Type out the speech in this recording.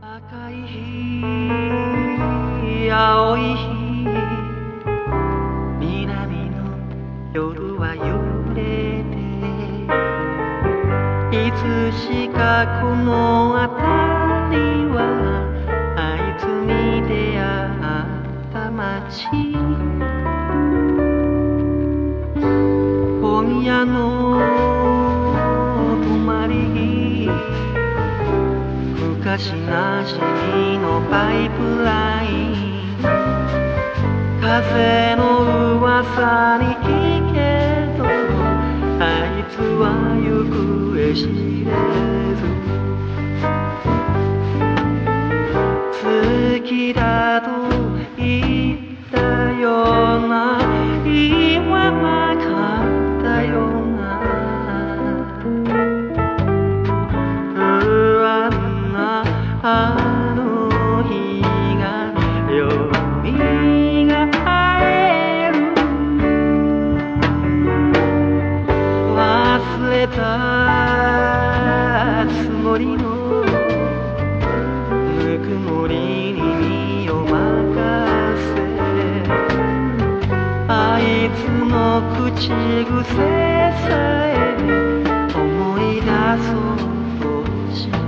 赤い日、青い日、南の夜は揺れて、いつしかこの辺りはあいつに出会った街。本屋の隣、昔なじみのパイプライン、風の噂に聞けどあいつは行方知れず、好きだと言ったような言わなかったような、あの日がよみがえる。忘れたつもりのぬくもりに身を任せ、あいつの口癖さえ思い出そうとし